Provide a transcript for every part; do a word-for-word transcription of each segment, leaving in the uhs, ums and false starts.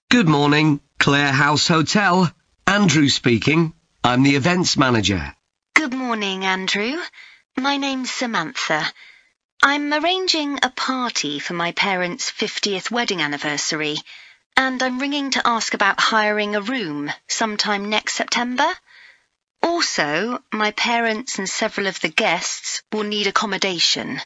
Good morning, Clare House Hotel. Andrew speaking. I'm the events manager. Good morning, Andrew. My name's Samantha. I'm arranging a party for my parents' fiftieth wedding anniversary, and I'm ringing to ask about hiring a room sometime next September. Also, my parents and several of the guests will need accommodation.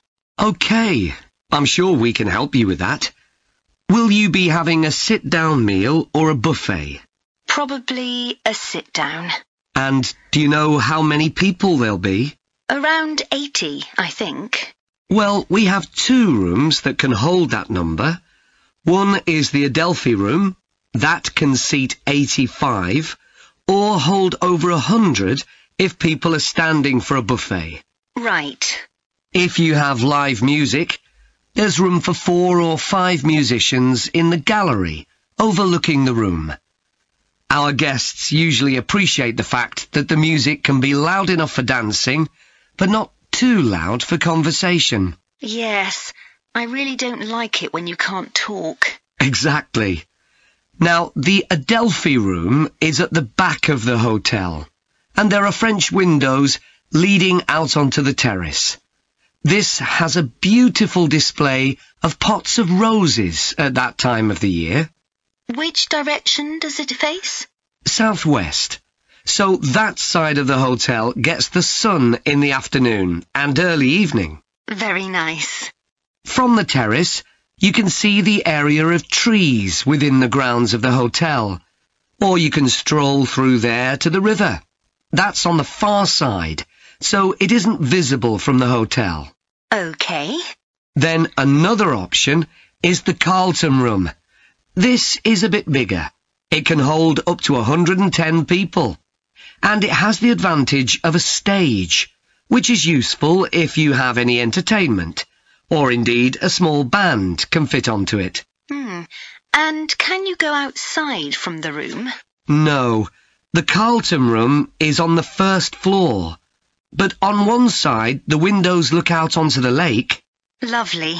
OK, I'm sure we can help you with that. Will you be having a sit-down meal or a buffet? Probably a sit-down. And do you know how many people there'll be? Around eighty, I think. Well, we have two rooms that can hold that number. One is the Adelphi room. That can seat eighty-five, or hold over a hundred if people are standing for a buffet. Right. If you have live music, there's room for four or five musicians in the gallery, overlooking the room. Our guests usually appreciate the fact that the music can be loud enough for dancing, but not too loud for conversation. Yes, I really don't like it when you can't talk. Exactly. Now, the Adelphi room is at the back of the hotel, and there are French windows leading out onto the terrace. This has a beautiful display of pots of roses at that time of the year. Which direction does it face? Southwest. So that side of the hotel gets the sun in the afternoon and early evening. Very nice. From the terrace, you can see the area of trees within the grounds of the hotel, or you can stroll through there to the river. That's on the far side, so it isn't visible from the hotel. OK. Then another option is the Carlton room. This is a bit bigger. It can hold up to one hundred and ten people, and it has the advantage of a stage, which is useful if you have any entertainment, or indeed a small band can fit onto it. Hmm. And can you go outside from the room? No. The Carlton room is on the first floor, but on one side the windows look out onto the lake. Lovely.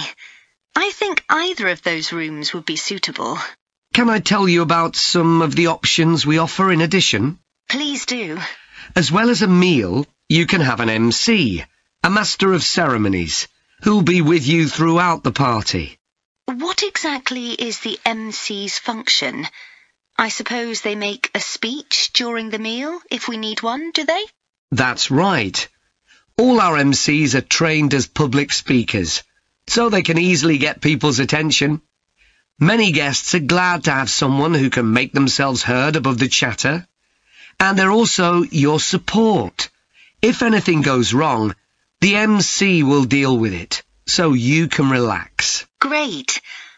I think either of those rooms would be suitable. Can I tell you about some of the options we offer in addition? Please do. As well as a meal, you can have an M C, a master of ceremonies, who'll be with you throughout the party. What exactly is the M C's function? I suppose they make a speech during the meal, if we need one, do they? That's right. All our M Cs are trained as public speakers, so they can easily get people's attention. Many guests are glad to have someone who can make themselves heard above the chatter. And they're also your support. If anything goes wrong, the M C will deal with it, so you can relax. Great.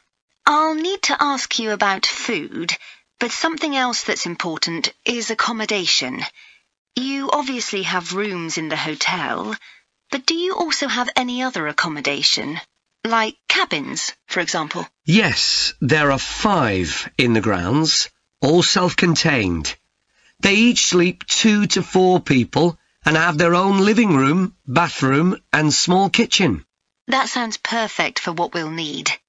I'll need to ask you about food, but something else that's important is accommodation. You obviously have rooms in the hotel, but do you also have any other accommodation? Like cabins, for example? Yes, there are five in the grounds, all self-contained. They each sleep two to four people and have their own living room, bathroom and small kitchen. That sounds perfect for what we'll need.